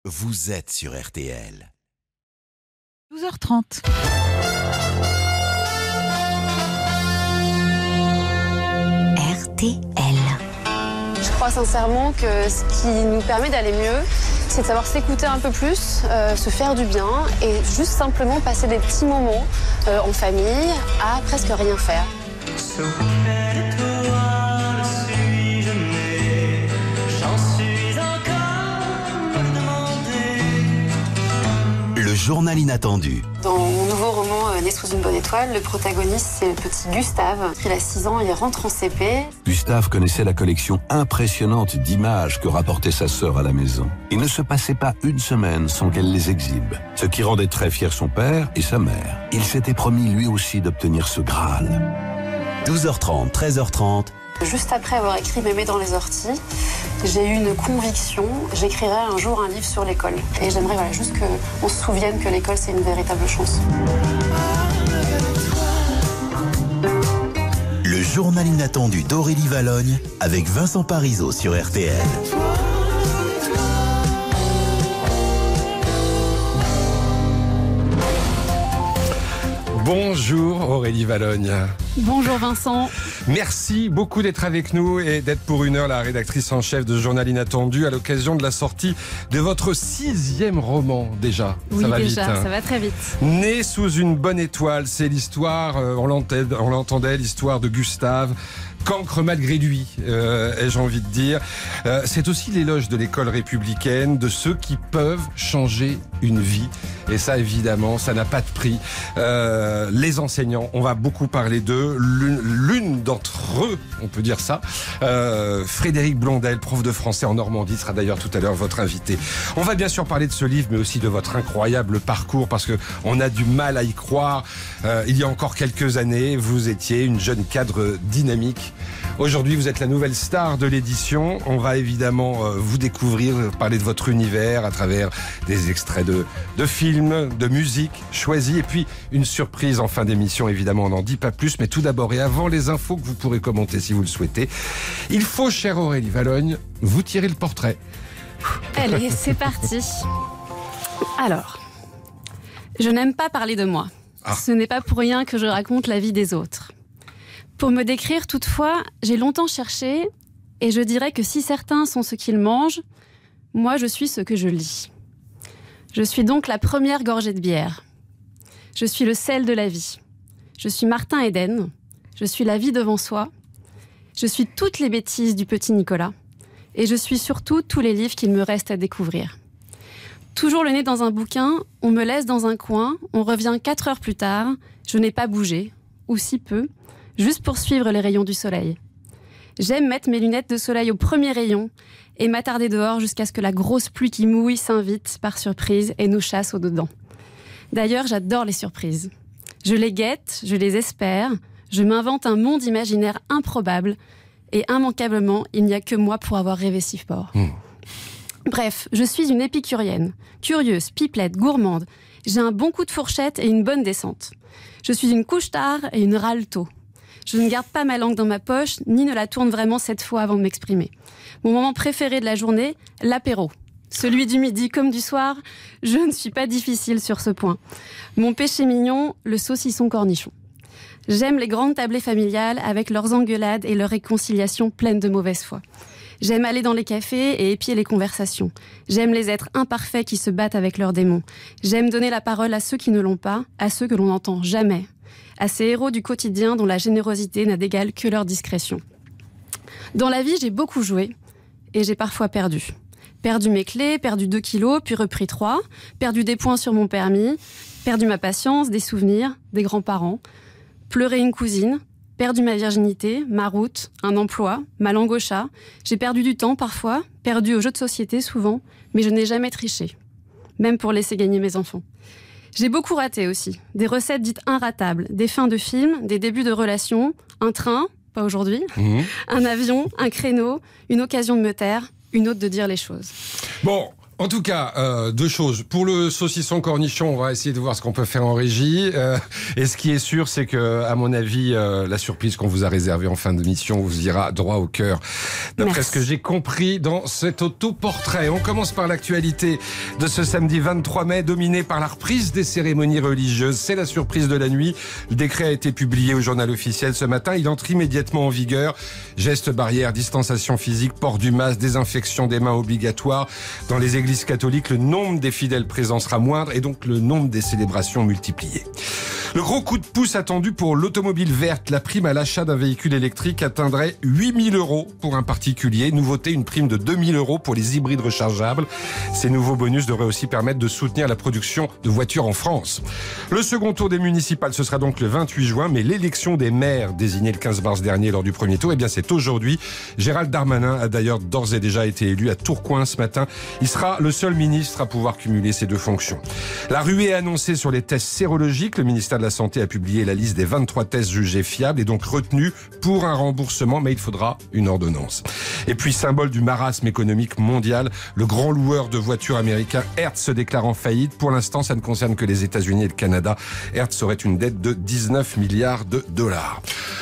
Vous êtes sur RTL. 12h30. RTL. Je crois sincèrement que ce qui nous permet d'aller mieux, c'est de savoir s'écouter un peu plus, se faire du bien et juste simplement passer des petits moments en famille à presque rien faire. Le journal inattendu. Dans mon nouveau roman Né sous une bonne étoile, le protagoniste c'est le petit Gustave. Il a 6 ans, il rentre en CP. Gustave connaissait la collection impressionnante d'images que rapportait sa sœur à la maison. Il ne se passait pas une semaine sans qu'elle les exhibe, ce qui rendait très fier son père et sa mère. Il s'était promis lui aussi d'obtenir ce Graal. 12h30, 13h30. Juste après avoir écrit Mémé dans les orties, j'ai eu une conviction, j'écrirai un jour un livre sur l'école. Et j'aimerais juste qu'on se souvienne que l'école c'est une véritable chance. Le journal inattendu d'Aurélie Valogne avec Vincent Parisot sur RTL. Bonjour Aurélie Valogne. Bonjour Vincent. Merci beaucoup d'être avec nous et d'être pour une heure la rédactrice en chef de Journal Inattendu à l'occasion de la sortie de votre 6e roman déjà. Oui, ça va déjà, vite, hein. Ça va très vite. Né sous une bonne étoile, c'est l'histoire, on l'entendait, l'histoire de Gustave. Cancre malgré lui, ai-je envie de dire. C'est aussi l'éloge de l'école républicaine, de ceux qui peuvent changer une vie. Et ça, évidemment, ça n'a pas de prix. Les enseignants, on va beaucoup parler d'eux. L'une d'entre eux, on peut dire ça, Frédéric Blondel, prof de français en Normandie, sera d'ailleurs tout à l'heure votre invité. On va bien sûr parler de ce livre, mais aussi de votre incroyable parcours, parce que on a du mal à y croire. Il y a encore quelques années, vous étiez une jeune cadre dynamique. Aujourd'hui, vous êtes la nouvelle star de l'édition. On va évidemment vous découvrir, parler de votre univers à travers des extraits de films, de musique choisis. Et puis, une surprise en fin d'émission, évidemment, on n'en dit pas plus. Mais tout d'abord, et avant les infos que vous pourrez commenter si vous le souhaitez, il faut, chère Aurélie Valogne, vous tirer le portrait. Allez, c'est parti. Alors, je n'aime pas parler de moi. Ce n'est pas pour rien que je raconte la vie des autres. Pour me décrire, toutefois, j'ai longtemps cherché et je dirais que si certains sont ce qu'ils mangent, moi je suis ce que je lis. Je suis donc la première gorgée de bière. Je suis le sel de la vie. Je suis Martin Eden. Je suis la vie devant soi. Je suis toutes les bêtises du petit Nicolas. Et je suis surtout tous les livres qu'il me reste à découvrir. Toujours le nez dans un bouquin, on me laisse dans un coin, on revient 4 heures plus tard, je n'ai pas bougé, ou si peu, juste pour suivre les rayons du soleil. J'aime mettre mes lunettes de soleil au premier rayon et m'attarder dehors jusqu'à ce que la grosse pluie qui mouille s'invite par surprise et nous chasse au-dedans. D'ailleurs, j'adore les surprises. Je les guette, je les espère, je m'invente un monde imaginaire improbable et immanquablement, il n'y a que moi pour avoir rêvé si fort. Bref, je suis une épicurienne, curieuse, pipelette, gourmande. J'ai un bon coup de fourchette et une bonne descente. Je suis une couche-tard et une râle tôt. Je ne garde pas ma langue dans ma poche, ni ne la tourne vraiment cette fois avant de m'exprimer. Mon moment préféré de la journée, l'apéro. Celui du midi comme du soir, je ne suis pas difficile sur ce point. Mon péché mignon, le saucisson cornichon. J'aime les grandes tablées familiales avec leurs engueulades et leurs réconciliations pleines de mauvaise foi. J'aime aller dans les cafés et épier les conversations. J'aime les êtres imparfaits qui se battent avec leurs démons. J'aime donner la parole à ceux qui ne l'ont pas, à ceux que l'on n'entend jamais. À ces héros du quotidien dont la générosité n'a d'égal que leur discrétion. Dans la vie, j'ai beaucoup joué et j'ai parfois perdu. Perdu mes clés, perdu 2 kilos, puis repris 3, perdu des points sur mon permis, perdu ma patience, des souvenirs, des grands-parents, pleuré une cousine, perdu ma virginité, ma route, un emploi, ma langue au chat. J'ai perdu du temps parfois, perdu aux jeux de société souvent, mais je n'ai jamais triché, même pour laisser gagner mes enfants. J'ai beaucoup raté aussi, des recettes dites inratables, des fins de films, des débuts de relations, un train, pas aujourd'hui, un avion, un créneau, une occasion de me taire, une autre de dire les choses. Bon, En tout cas, deux choses. Pour le saucisson cornichon, on va essayer de voir ce qu'on peut faire en régie. Et ce qui est sûr, c'est que, à mon avis, la surprise qu'on vous a réservée en fin d'émission vous ira droit au cœur. D'après ce que j'ai compris dans cet autoportrait. On commence par l'actualité de ce samedi 23 mai, dominée par la reprise des cérémonies religieuses. C'est la surprise de la nuit. Le décret a été publié au journal officiel ce matin. Il entre immédiatement en vigueur. Gestes barrières, distanciation physique, port du masque, désinfection des mains obligatoire. Dans les églises catholiques, le nombre des fidèles présents sera moindre et donc le nombre des célébrations multiplié. Le gros coup de pouce attendu pour l'automobile verte. La prime à l'achat d'un véhicule électrique atteindrait 8 000 € pour un particulier. Nouveauté, une prime de 2 000 € pour les hybrides rechargeables. Ces nouveaux bonus devraient aussi permettre de soutenir la production de voitures en France. Le second tour des municipales, ce sera donc le 28 juin, mais l'élection des maires désignée le 15 mars dernier lors du premier tour, eh bien c'est aujourd'hui. Gérald Darmanin a d'ailleurs d'ores et déjà été élu à Tourcoing ce matin. Il sera le seul ministre à pouvoir cumuler ces deux fonctions. La ruée est annoncée sur les tests sérologiques. Le ministère de la Santé a publié la liste des 23 tests jugés fiables et donc retenus pour un remboursement, mais il faudra une ordonnance. Et puis, symbole du marasme économique mondial, le grand loueur de voitures américain Hertz se déclare en faillite. Pour l'instant, ça ne concerne que les États-Unis et le Canada. Hertz aurait une dette de 19 milliards de dollars.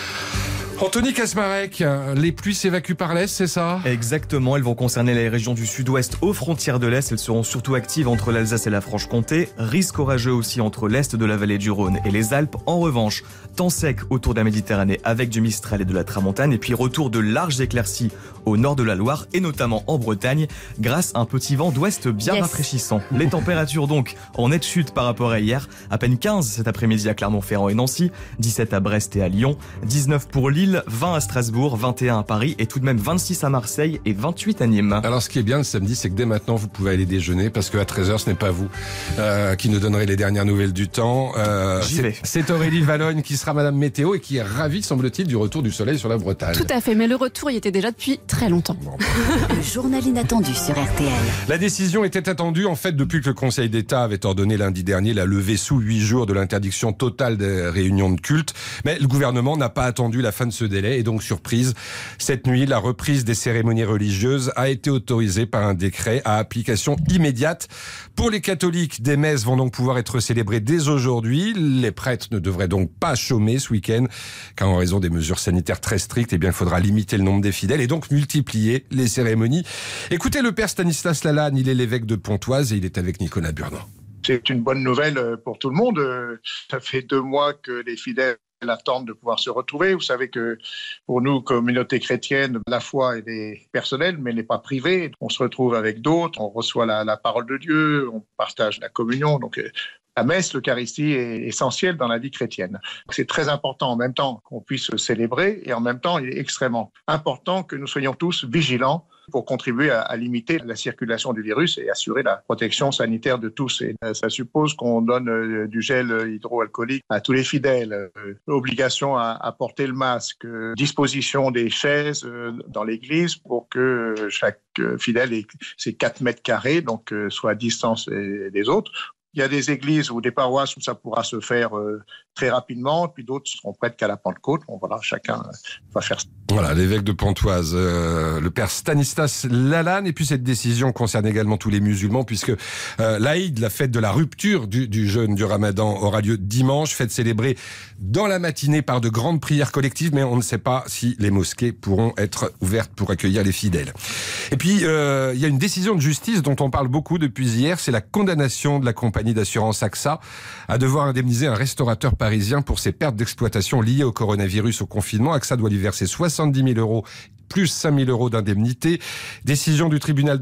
Anthony Kasmarek, les pluies s'évacuent par l'Est, c'est ça ? Exactement, elles vont concerner les régions du sud-ouest aux frontières de l'Est. Elles seront surtout actives entre l'Alsace et la Franche-Comté. Risque orageux aussi entre l'Est de la vallée du Rhône et les Alpes. En revanche, temps sec autour de la Méditerranée avec du Mistral et de la Tramontane. Et puis retour de larges éclaircies au nord de la Loire et notamment en Bretagne grâce à un petit vent d'ouest bien rafraîchissant. Les températures donc en nette chute par rapport à hier. À peine 15 cet après-midi à Clermont-Ferrand et Nancy, 17 à Brest et à Lyon, 19 pour Lille, 20 à Strasbourg, 21 à Paris et tout de même 26 à Marseille et 28 à Nîmes. Alors ce qui est bien le samedi, c'est que dès maintenant vous pouvez aller déjeuner parce qu'à 13h ce n'est pas vous qui nous donnerez les dernières nouvelles du temps. C'est Aurélie Valogne qui sera Madame Météo et qui est ravie, semble-t-il, du retour du soleil sur la Bretagne. Tout à fait, mais le retour y était déjà depuis très longtemps. Le journal inattendu sur RTL. La décision était attendue en fait depuis que le Conseil d'État avait ordonné lundi dernier la levée sous 8 jours de l'interdiction totale des réunions de culte. Mais le gouvernement n'a pas attendu la fin de ce délai et donc surprise, cette nuit, la reprise des cérémonies religieuses a été autorisée par un décret à application immédiate. Pour les catholiques, des messes vont donc pouvoir être célébrées dès aujourd'hui. Les prêtres ne devraient donc pas chômer ce week-end, car en raison des mesures sanitaires très strictes, eh bien, il faudra limiter le nombre des fidèles et donc multiplier les cérémonies. Écoutez le père Stanislas Lalanne, il est l'évêque de Pontoise et il est avec Nicolas Burnand. C'est une bonne nouvelle pour tout le monde. Ça fait 2 mois que les fidèles attendent de pouvoir se retrouver. Vous savez que pour nous, communauté chrétienne, la foi elle est personnelle, mais elle n'est pas privée. On se retrouve avec d'autres, on reçoit la parole de Dieu, on partage la communion. Donc la messe, l'Eucharistie est essentielle dans la vie chrétienne. C'est très important en même temps qu'on puisse célébrer et en même temps, il est extrêmement important que nous soyons tous vigilants pour contribuer à limiter la circulation du virus et assurer la protection sanitaire de tous. Et ça suppose qu'on donne du gel hydroalcoolique à tous les fidèles, obligation à porter le masque, disposition des chaises dans l'église pour que chaque fidèle ait ses 4 mètres carrés, donc soit à distance des autres. Il y a des églises ou des paroisses où ça pourra se faire très rapidement, puis d'autres seront prêtes qu'à la Pentecôte. Bon, voilà, chacun va faire ça. Voilà, l'évêque de Pontoise, le père Stanislas Lalanne. Et puis cette décision concerne également tous les musulmans, puisque l'Aïd, la fête de la rupture du jeûne du Ramadan, aura lieu dimanche, fête célébrée dans la matinée par de grandes prières collectives, mais on ne sait pas si les mosquées pourront être ouvertes pour accueillir les fidèles. Et puis, il y a une décision de justice dont on parle beaucoup depuis hier, c'est la condamnation de la compagnie d'assurance AXA à devoir indemniser un restaurateur parisien pour ses pertes d'exploitation liées au coronavirus, au confinement. AXA doit lui verser 70 000 € plus 5 000 € d'indemnité. Décision du tribunal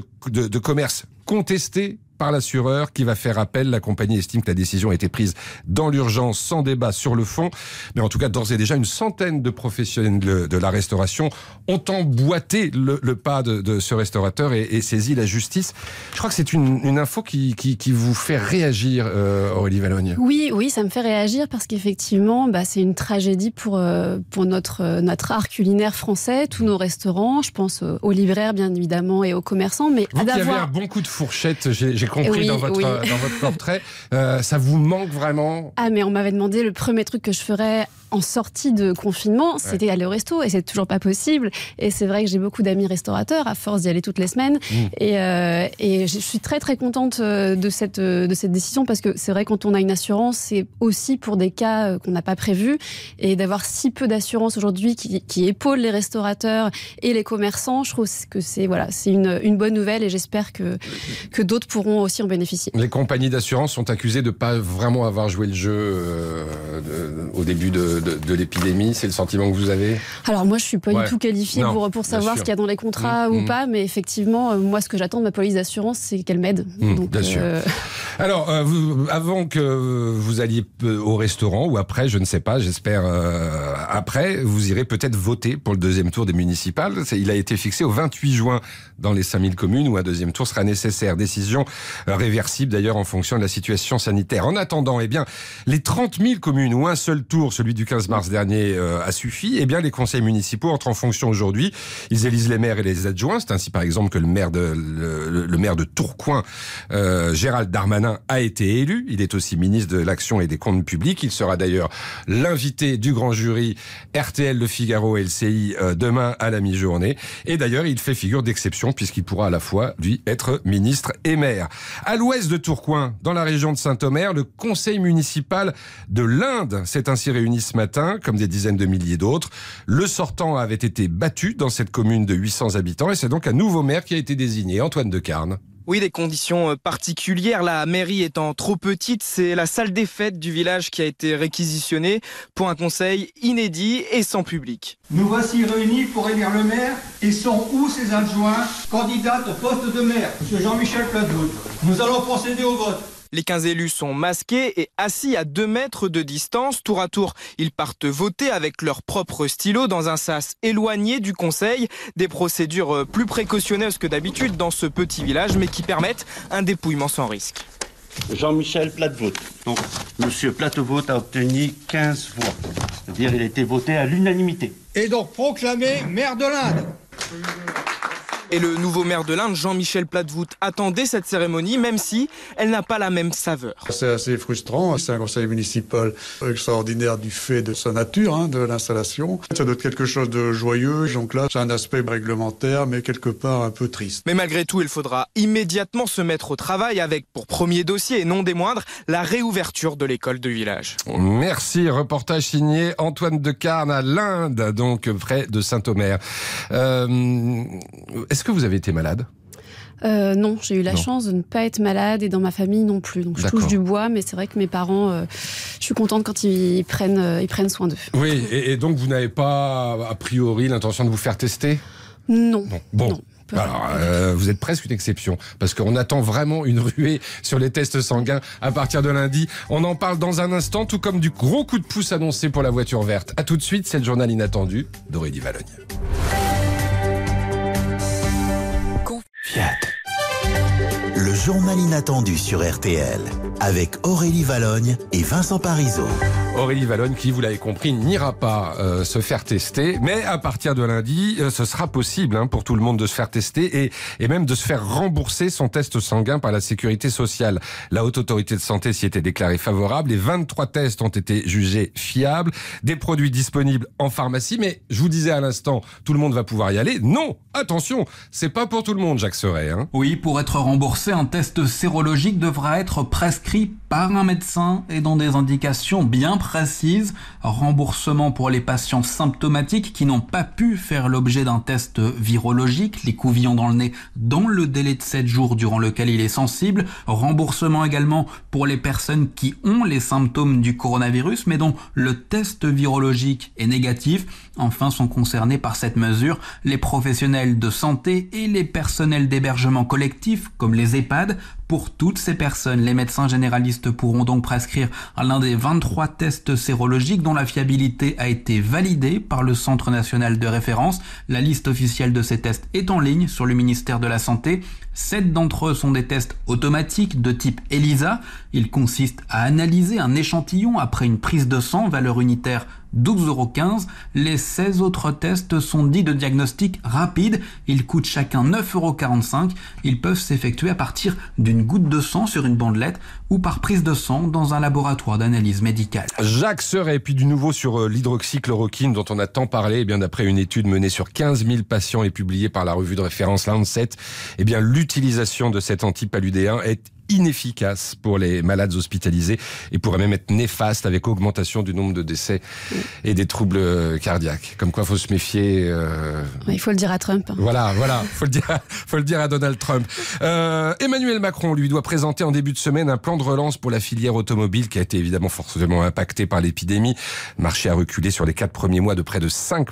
de commerce contestée par l'assureur qui va faire appel. La compagnie estime que la décision a été prise dans l'urgence, sans débat sur le fond. Mais en tout cas, d'ores et déjà, une centaine de professionnels de la restauration ont emboîté le pas de ce restaurateur et saisi la justice. Je crois que c'est une info qui vous fait réagir, Aurélie Valogne. Oui, ça me fait réagir parce qu'effectivement, c'est une tragédie pour notre art culinaire français, tous nos restaurants. Je pense aux libraires, bien évidemment, et aux commerçants. Mais vous qui avez un bon coup de fourchette, j'ai compris dans votre portrait. Ça vous manque vraiment ? Ah, mais on m'avait demandé le premier truc que je ferais en sortie de confinement, c'était aller au resto et c'est toujours pas possible. Et c'est vrai que j'ai beaucoup d'amis restaurateurs à force d'y aller toutes les semaines. Et je suis très très contente de cette décision parce que c'est vrai quand on a une assurance, c'est aussi pour des cas qu'on n'a pas prévus et d'avoir si peu d'assurance aujourd'hui qui épaule les restaurateurs et les commerçants, je trouve que c'est une bonne nouvelle et j'espère que d'autres pourront aussi en bénéficier. Les compagnies d'assurance sont accusées de pas vraiment avoir joué le jeu au début de l'épidémie. C'est le sentiment que vous avez ? Alors moi, je suis pas du tout qualifiée pour savoir ce qu'il y a dans les contrats ou pas, mais effectivement, moi, ce que j'attends de ma police d'assurance, c'est qu'elle m'aide. Donc, bien sûr. Alors, avant que vous alliez au restaurant ou après, je ne sais pas, j'espère après, vous irez peut-être voter pour le deuxième tour des municipales. Il a été fixé au 28 juin dans les 5000 communes où un deuxième tour sera nécessaire. Décision réversible d'ailleurs en fonction de la situation sanitaire. En attendant, les 30 000 communes où un seul tour, celui du 15 mars dernier, a suffi, les conseils municipaux entrent en fonction aujourd'hui. Ils élisent les maires et les adjoints. C'est ainsi par exemple que le maire de Tourcoing, Gérald Darmanin, a été élu. Il est aussi ministre de l'Action et des Comptes publics. Il sera d'ailleurs l'invité du grand jury RTL, Le Figaro et LCI demain à la mi-journée. Et d'ailleurs, il fait figure d'exception puisqu'il pourra à la fois, lui, être ministre et maire. À l'ouest de Tourcoing, dans la région de Saint-Omer, le conseil municipal de l'Inde s'est ainsi réuni ce matin, comme des dizaines de milliers d'autres. Le sortant avait été battu dans cette commune de 800 habitants et c'est donc un nouveau maire qui a été désigné, Antoine Decarne. Oui, des conditions particulières. La mairie étant trop petite, c'est la salle des fêtes du village qui a été réquisitionnée pour un conseil inédit et sans public. Nous voici réunis pour élire le maire. Et sont où ses adjoints, candidates au poste de maire, M. Jean-Michel Platvout. Nous allons procéder au vote. Les 15 élus sont masqués et assis à 2 mètres de distance. Tour à tour, ils partent voter avec leur propre stylo dans un sas éloigné du conseil. Des procédures plus précautionneuses que d'habitude dans ce petit village, mais qui permettent un dépouillement sans risque. Jean-Michel Platvout. Donc, M. Platvout a obtenu 15 voix. C'est-à-dire qu'il a été voté à l'unanimité. Et donc proclamé maire de l'Inde. Et le nouveau maire de l'Inde, Jean-Michel Platvout, attendait cette cérémonie, même si elle n'a pas la même saveur. C'est assez frustrant, c'est un conseil municipal extraordinaire du fait de sa nature, de l'installation. Ça doit être quelque chose de joyeux, donc là, c'est un aspect réglementaire, mais quelque part un peu triste. Mais malgré tout, il faudra immédiatement se mettre au travail avec, pour premier dossier, et non des moindres, la réouverture de l'école de village. Merci, reportage signé Antoine Decarne à l'Inde, donc près de Saint-Omer. Est-ce que vous avez été malade ? Non, j'ai eu la chance de ne pas être malade et dans ma famille non plus. Donc je touche du bois, mais c'est vrai que mes parents, je suis contente quand ils prennent soin d'eux. Oui, et donc vous n'avez pas a priori l'intention de vous faire tester ? Non. Bon. Non. Alors, vous êtes presque une exception, parce qu'on attend vraiment une ruée sur les tests sanguins à partir de lundi. On en parle dans un instant, tout comme du gros coup de pouce annoncé pour la voiture verte. À tout de suite, c'est le journal inattendu d'Aurélie Valogne. Fiat. Le journal inattendu sur RTL, avec Aurélie Valogne et Vincent Parisot. Aurélie Valogne qui, vous l'avez compris, n'ira pas se faire tester, mais à partir de lundi, ce sera possible pour tout le monde de se faire tester et même de se faire rembourser son test sanguin par la Sécurité sociale. La Haute Autorité de Santé s'y était déclarée favorable. Les 23 tests ont été jugés fiables, des produits disponibles en pharmacie, mais je vous disais à l'instant, tout le monde va pouvoir y aller. Non, attention, c'est pas pour tout le monde, Jacques Serret. Oui, pour être remboursé, un test sérologique devra être prescrit par un médecin et dans des indications bien précises. Remboursement pour les patients symptomatiques qui n'ont pas pu faire l'objet d'un test virologique, les couvillons dans le nez, dans le délai de 7 jours durant lequel il est sensible. Remboursement également pour les personnes qui ont les symptômes du coronavirus mais dont le test virologique est négatif. Enfin, sont concernés par cette mesure les professionnels de santé et les personnels d'hébergement collectif comme les EHPAD. Pour toutes ces personnes, les médecins généralistes pourront donc prescrire l'un des 23 tests sérologiques dont la fiabilité a été validée par le Centre national de référence. La liste officielle de ces tests est en ligne sur le ministère de la Santé. 7 d'entre eux sont des tests automatiques de type ELISA. Ils consistent à analyser un échantillon après une prise de sang, valeur unitaire 12,15 €. Les 16 autres tests sont dits de diagnostic rapide. Ils coûtent chacun 9,45 €. Ils peuvent s'effectuer à partir du une goutte de sang sur une bandelette ou par prise de sang dans un laboratoire d'analyse médicale. Jacques Serret, puis du nouveau sur l'hydroxychloroquine dont on a tant parlé. Eh bien, d'après une étude menée sur 15 000 patients et publiée par la revue de référence Lancet, eh bien, l'utilisation de cet antipaludéen est inefficace pour les malades hospitalisés et pourrait même être néfaste avec augmentation du nombre de décès et des troubles cardiaques. Comme quoi, faut se méfier. Il faut le dire à Trump. Voilà, faut le dire à Donald Trump. Emmanuel Macron lui doit présenter en début de semaine un plan de relance pour la filière automobile qui a été évidemment fortement impactée par l'épidémie. Le marché a reculé sur les 4 premiers mois de près de 50%.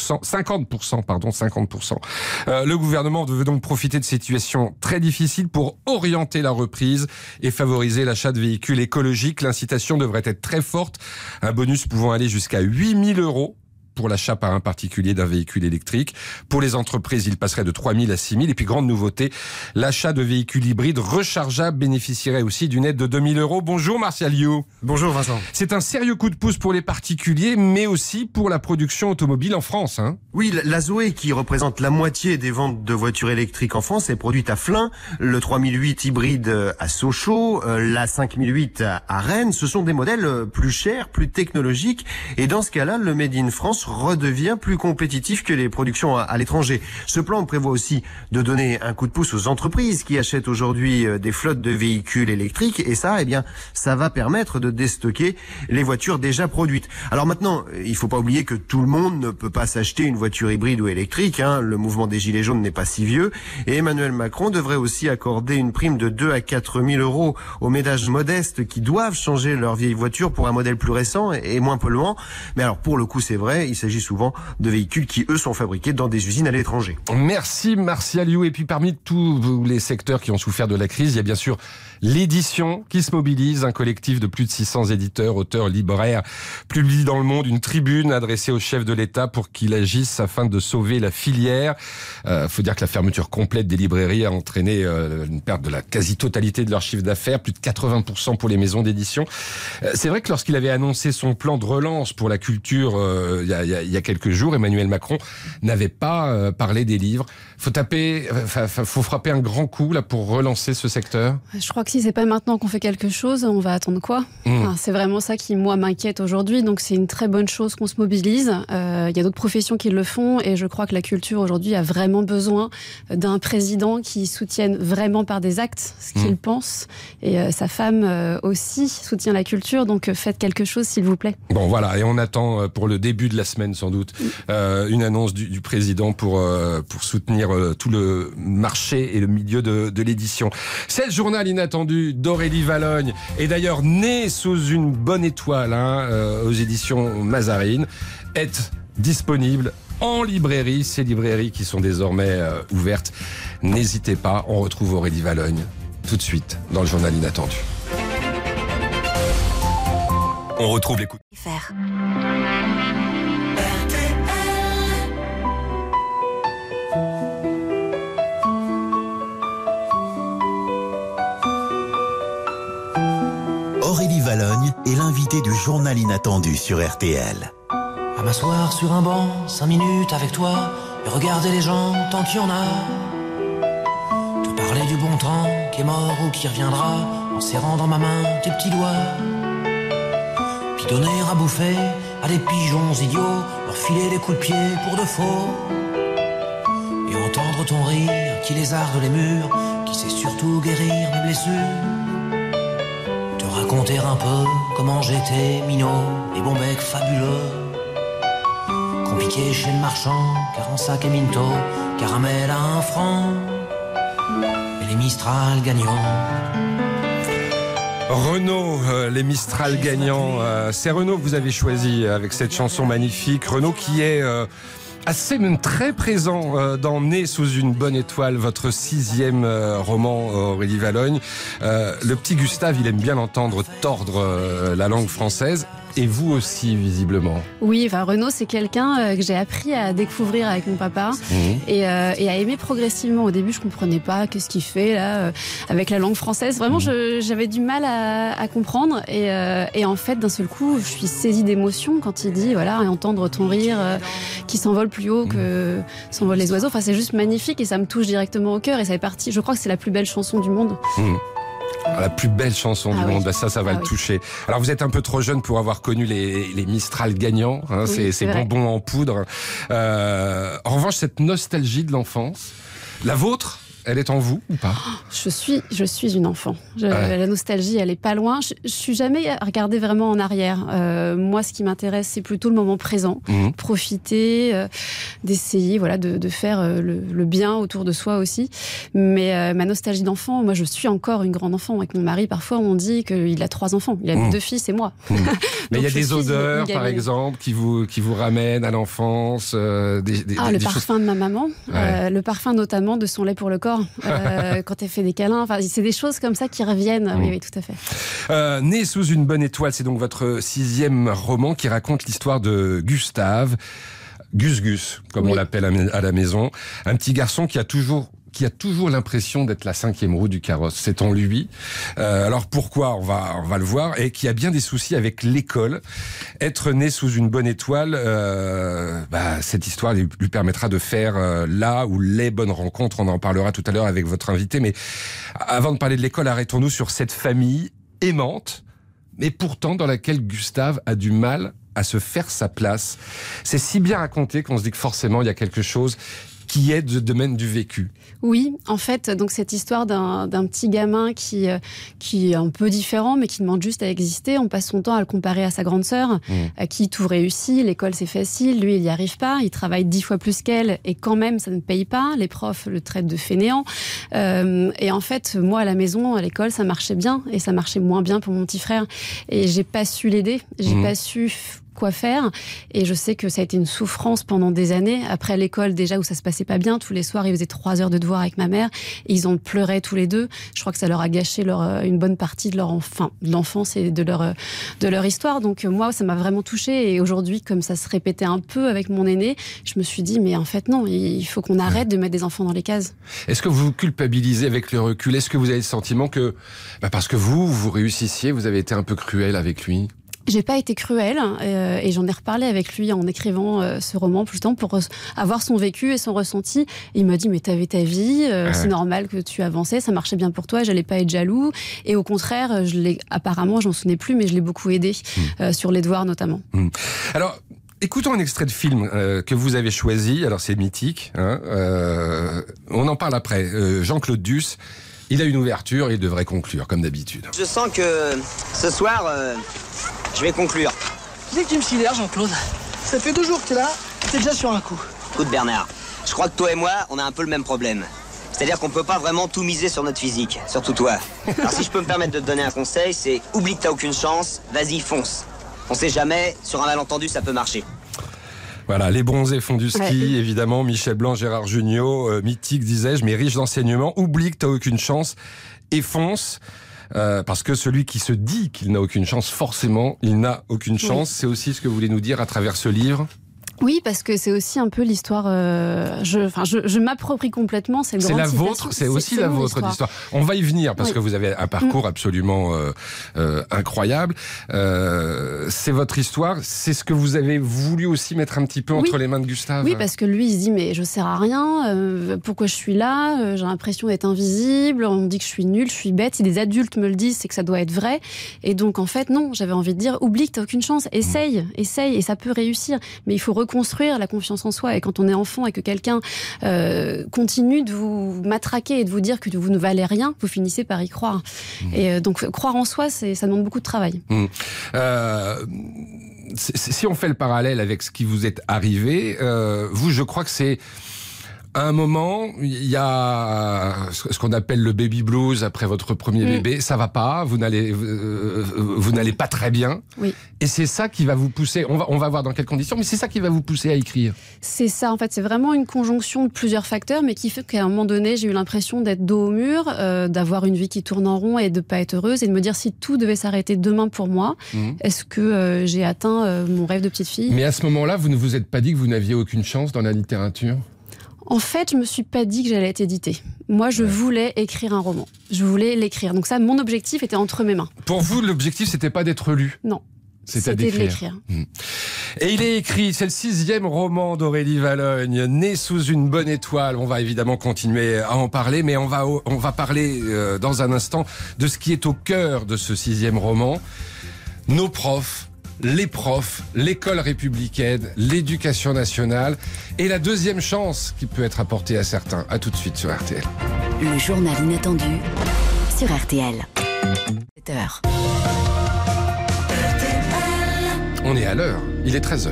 Le gouvernement veut donc profiter de cette situation très difficile pour orienter la reprise et favoriser l'achat de véhicules écologiques. L'incitation devrait être très forte, un bonus pouvant aller jusqu'à 8 000 € pour l'achat par un particulier d'un véhicule électrique. Pour les entreprises, il passerait de 3 000 à 6 000. Et puis, grande nouveauté, l'achat de véhicules hybrides rechargeables bénéficierait aussi d'une aide de 2 000 €. Bonjour Martial You. Bonjour Vincent. C'est un sérieux coup de pouce pour les particuliers, mais aussi pour la production automobile en France. Oui, la Zoé, qui représente la moitié des ventes de voitures électriques en France, est produite à Flins, le 3008 hybride à Sochaux, la 5008 à Rennes. Ce sont des modèles plus chers, plus technologiques. Et dans ce cas-là, le Made in France redevient plus compétitif que les productions à l'étranger. Ce plan prévoit aussi de donner un coup de pouce aux entreprises qui achètent aujourd'hui des flottes de véhicules électriques, et ça, ça va permettre de déstocker les voitures déjà produites. Alors maintenant, il faut pas oublier que tout le monde ne peut pas s'acheter une voiture hybride ou électrique, le mouvement des Gilets jaunes n'est pas si vieux, et Emmanuel Macron devrait aussi accorder une prime de 2 à 4 000 € aux ménages modestes qui doivent changer leur vieille voiture pour un modèle plus récent et moins polluant. Mais alors, pour le coup, c'est vrai, il s'agit souvent de véhicules qui, eux, sont fabriqués dans des usines à l'étranger. Merci Martial You. Et puis parmi tous les secteurs qui ont souffert de la crise, il y a bien sûr l'édition qui se mobilise. Un collectif de plus de 600 éditeurs, auteurs, libraires publie dans le monde une tribune adressée au chef de l'État pour qu'il agisse afin de sauver la filière. Faut dire que la fermeture complète des librairies a entraîné une perte de la quasi-totalité de leur chiffre d'affaires, plus de 80% pour les maisons d'édition. C'est vrai que lorsqu'il avait annoncé son plan de relance pour la culture il y a quelques jours, Emmanuel Macron n'avait pas parlé des livres. Faut frapper un grand coup là pour relancer ce secteur. Je crois que si c'est pas maintenant qu'on fait quelque chose, on va attendre quoi ? C'est vraiment ça qui, moi, m'inquiète aujourd'hui. Donc c'est une très bonne chose qu'on se mobilise. Il y a d'autres professions qui le font et je crois que la culture aujourd'hui a vraiment besoin d'un président qui soutienne vraiment par des actes ce qu'il pense. Et sa femme aussi soutient la culture. Donc faites quelque chose, s'il vous plaît. Bon, voilà. Et on attend pour le début de la semaine, sans doute, une annonce du président pour soutenir tout le marché et le milieu de l'édition. C'est le journal inattendu d'Aurélie Valogne, et d'ailleurs né sous une bonne étoile aux éditions Mazarine, est disponible en librairie, ces librairies qui sont désormais ouvertes. N'hésitez pas, on retrouve Aurélie Valogne tout de suite dans le journal inattendu. On retrouve les coups de fer. Aurélie Valogne est l'invitée du journal inattendu sur RTL. À m'asseoir sur un banc, 5 minutes avec toi, et regarder les gens tant qu'il y en a. Te parler du bon temps qui est mort ou qui reviendra, en serrant dans ma main tes petits doigts. Puis donner à bouffer à des pigeons idiots, leur filer des coups de pied pour de faux. Et entendre ton rire qui lézarde les murs, qui sait surtout guérir mes blessures. Raconter un peu comment j'étais minot et bon bec fabuleux. Compliqué chez le marchand, car en sac et minto, caramel à 1 franc, et les Mistral gagnants. Renaud, les Mistral gagnants, c'est Renaud que vous avez choisi avec cette chanson magnifique. Renaud qui est assez même très présent dans Né sous une bonne étoile, votre 6e roman, Aurélie Valogne. Le petit Gustave, il aime bien entendre tordre la langue française. Et vous aussi, visiblement. Oui, Renaud, c'est quelqu'un que j'ai appris à découvrir avec mon papa et à aimer progressivement. Au début, je comprenais pas qu'est-ce qu'il fait là avec la langue française. Vraiment, j'avais du mal à comprendre. Et en fait, d'un seul coup, je suis saisie d'émotion quand il dit, et entendre ton rire qui s'envole plus haut que s'envolent les oiseaux. Enfin, c'est juste magnifique et ça me touche directement au cœur. Et ça fait partie. Je crois que c'est la plus belle chanson du monde. La plus belle chanson du monde, ça va le oui. toucher. Alors vous êtes un peu trop jeune pour avoir connu les Mistral gagnants, hein, Oui, ces vrai. bonbons en poudre. En revanche, cette nostalgie de l'enfance, la vôtre, elle est en vous ou pas? Je suis une enfant. La nostalgie, elle est pas loin. Je suis jamais regardée vraiment en arrière. Moi, ce qui m'intéresse, c'est plutôt le moment présent. Profiter, d'essayer, voilà, de faire le bien autour de soi aussi. Mais ma nostalgie d'enfant, moi, je suis encore une grande enfant. Avec mon mari, parfois, on dit qu'il a 3 enfants. Il a 2 fils et moi. Mais il y a je des suis odeurs, une par gamine. exemple, qui vous ramènent à l'enfance. Le parfum de ma maman. Ouais. Le parfum notamment de son lait pour le corps. Quand elle fait des câlins. Enfin, c'est des choses comme ça qui reviennent. Oui, tout à fait. Né sous une bonne étoile, c'est donc votre 6e roman qui raconte l'histoire de Gustave, Gus, comme on l'appelle à la maison. Un petit garçon qui a toujours l'impression d'être la 5e roue du carrosse. C'est en lui. Alors pourquoi? On va le voir. Et qui a bien des soucis avec l'école. Être né sous une bonne étoile, cette histoire lui permettra de faire là où les bonnes rencontres. On en parlera tout à l'heure avec votre invité. Mais avant de parler de l'école, arrêtons-nous sur cette famille aimante, mais pourtant dans laquelle Gustave a du mal à se faire sa place. C'est si bien raconté qu'on se dit que forcément il y a quelque chose qui est du domaine du vécu. Oui, en fait, donc cette histoire d'un petit gamin qui est un peu différent, mais qui demande juste à exister. On passe son temps à le comparer à sa grande sœur, à qui tout réussit, l'école c'est facile, lui il n'y arrive pas, il travaille 10 fois plus qu'elle, et quand même ça ne paye pas, les profs le traitent de fainéant. Et en fait, moi à la maison, à l'école, ça marchait bien, et ça marchait moins bien pour mon petit frère. Et j'ai pas su l'aider, j'ai pas su quoi faire, et je sais que ça a été une souffrance pendant des années. Après l'école déjà, où ça se passait pas bien, tous les soirs ils faisaient 3 heures de devoirs avec ma mère, et ils en pleuraient tous les deux. Je crois que ça leur a gâché une bonne partie de de l'enfance et de leur histoire. Donc moi, ça m'a vraiment touchée, et aujourd'hui, comme ça se répétait un peu avec mon aîné, je me suis dit, mais en fait non, il faut qu'on arrête de mettre des enfants dans les cases. Est-ce que vous culpabilisez avec le recul? Est-ce que vous avez le sentiment que, parce que vous réussissiez, vous avez été un peu cruel avec lui? J'ai pas été cruelle, et j'en ai reparlé avec lui en écrivant ce roman, justement pour avoir son vécu et son ressenti. Et il m'a dit, mais t'avais ta vie, c'est normal que tu avançais, ça marchait bien pour toi, j'allais pas être jaloux. Et au contraire, apparemment, j'en souvenais plus, mais je l'ai beaucoup aidé, sur les devoirs notamment. Alors, écoutons un extrait de film que vous avez choisi. Alors c'est mythique, hein, on en parle après. Jean-Claude Duss, il a une ouverture, il devrait conclure, comme d'habitude. Je sens que ce soir, je vais conclure. Tu sais que tu me sidères, Jean-Claude. Ça fait 2 jours que t'es là, t'es déjà sur un coup. Écoute Bernard, je crois que toi et moi, on a un peu le même problème. C'est-à-dire qu'on peut pas vraiment tout miser sur notre physique, surtout toi. Alors si je peux me permettre de te donner un conseil, c'est oublie que t'as aucune chance, vas-y, fonce. On sait jamais, sur un malentendu, ça peut marcher. Voilà, les bronzés font du ski, évidemment, Michel Blanc, Gérard Jugnot, mythique, disais-je, mais riche d'enseignements. Oublie que t'as aucune chance et fonce. Parce que celui qui se dit qu'il n'a aucune chance, forcément, il n'a aucune chance. C'est aussi ce que vous voulez nous dire à travers ce livre. Oui, parce que c'est aussi un peu l'histoire. Je m'approprie complètement cette grande citation. C'est la vôtre, c'est aussi la vôtre d'histoire. On va y venir parce que vous avez un parcours absolument incroyable. C'est votre histoire. C'est ce que vous avez voulu aussi mettre un petit peu entre les mains de Gustave. Oui, parce que lui, il se dit mais je sers à rien. Pourquoi je suis là? J'ai l'impression d'être invisible. On me dit que je suis nulle, je suis bête. Si des adultes me le disent, c'est que ça doit être vrai. Et donc en fait, non. J'avais envie de dire oublie que t'as aucune chance. Essaye, et ça peut réussir. Mais il faut reconstruire la confiance en soi. Et quand on est enfant et que quelqu'un continue de vous matraquer et de vous dire que vous ne valez rien, vous finissez par y croire. Et donc croire en soi, ça demande beaucoup de travail. Si on fait le parallèle avec ce qui vous est arrivé, vous, je crois que c'est à un moment, il y a ce qu'on appelle le baby blues après votre premier bébé. Ça va pas, vous n'allez pas très bien. Oui. Et c'est ça qui va vous pousser. On va voir dans quelles conditions, mais c'est ça qui va vous pousser à écrire. C'est ça, en fait, c'est vraiment une conjonction de plusieurs facteurs, mais qui fait qu'à un moment donné, j'ai eu l'impression d'être dos au mur, d'avoir une vie qui tourne en rond et de pas être heureuse, et de me dire si tout devait s'arrêter demain pour moi, est-ce que j'ai atteint mon rêve de petite fille? Mais à ce moment-là, vous ne vous êtes pas dit que vous n'aviez aucune chance dans la littérature? En fait, je me suis pas dit que j'allais être éditée. Moi, je voulais écrire un roman. Je voulais l'écrire. Donc ça, mon objectif était entre mes mains. Pour vous, l'objectif, c'était pas d'être lu? Non. C'était de l'écrire. Et il est écrit, c'est le 6e roman d'Aurélie Vallogne, Né sous une bonne étoile. On va évidemment continuer à en parler, mais on va parler dans un instant de ce qui est au cœur de ce 6e roman. Nos profs, les profs, l'école républicaine, l'éducation nationale et la deuxième chance qui peut être apportée à certains. À tout de suite sur RTL. Le journal inattendu sur RTL. 7h. On est à l'heure, il est 13h.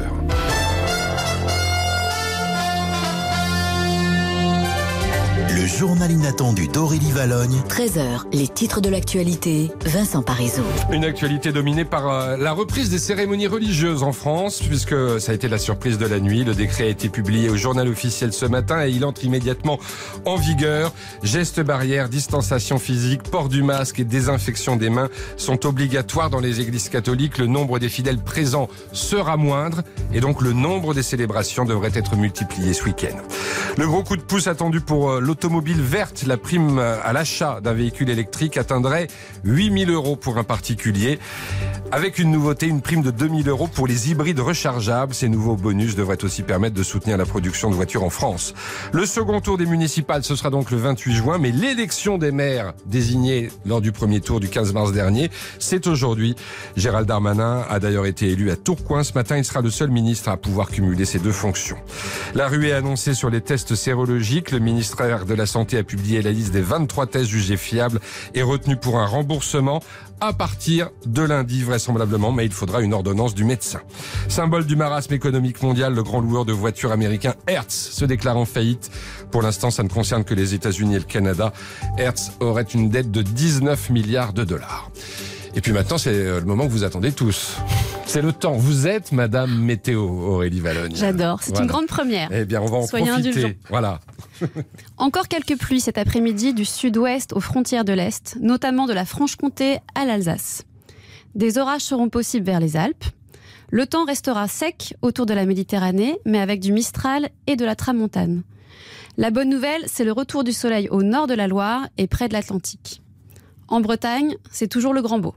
Le journal inattendu d'Aurélie Vallogne. 13h, les titres de l'actualité, Vincent Parisot. Une actualité dominée par la reprise des cérémonies religieuses en France, puisque ça a été la surprise de la nuit. Le décret a été publié au journal officiel ce matin et il entre immédiatement en vigueur. Gestes barrières, distanciation physique, port du masque et désinfection des mains sont obligatoires dans les églises catholiques. Le nombre des fidèles présents sera moindre et donc le nombre des célébrations devrait être multiplié ce week-end. Le gros coup de pouce attendu pour l'automobile verte, la prime à l'achat d'un véhicule électrique atteindrait 8 000 € pour un particulier. Avec une nouveauté, une prime de 2 000 € pour les hybrides rechargeables. Ces nouveaux bonus devraient aussi permettre de soutenir la production de voitures en France. Le second tour des municipales, ce sera donc le 28 juin, mais l'élection des maires désignée lors du premier tour du 15 mars dernier, c'est aujourd'hui. Gérald Darmanin a d'ailleurs été élu à Tourcoing. Ce matin, il sera le seul ministre à pouvoir cumuler ces deux fonctions. La ruée annoncée sur les tests sérologiques. Le ministère de la Santé a publié la liste des 23 tests jugés fiables et retenus pour un remboursement à partir de lundi vraisemblablement, mais il faudra une ordonnance du médecin. Symbole du marasme économique mondial, le grand loueur de voitures américain Hertz se déclare en faillite. Pour l'instant, ça ne concerne que les États-Unis et le Canada. Hertz aurait une dette de 19 milliards de dollars. Et puis maintenant, c'est le moment que vous attendez tous. C'est le temps. Vous êtes Madame Météo, Aurélie Vallogne. J'adore. C'est une grande première. Eh bien, on va en Soyez profiter. Indulgents. Voilà. Encore quelques pluies cet après-midi du sud-ouest aux frontières de l'Est, notamment de la Franche-Comté à l'Alsace. Des orages seront possibles vers les Alpes. Le temps restera sec autour de la Méditerranée, mais avec du Mistral et de la Tramontane. La bonne nouvelle, c'est le retour du soleil au nord de la Loire et près de l'Atlantique. En Bretagne, c'est toujours le grand beau.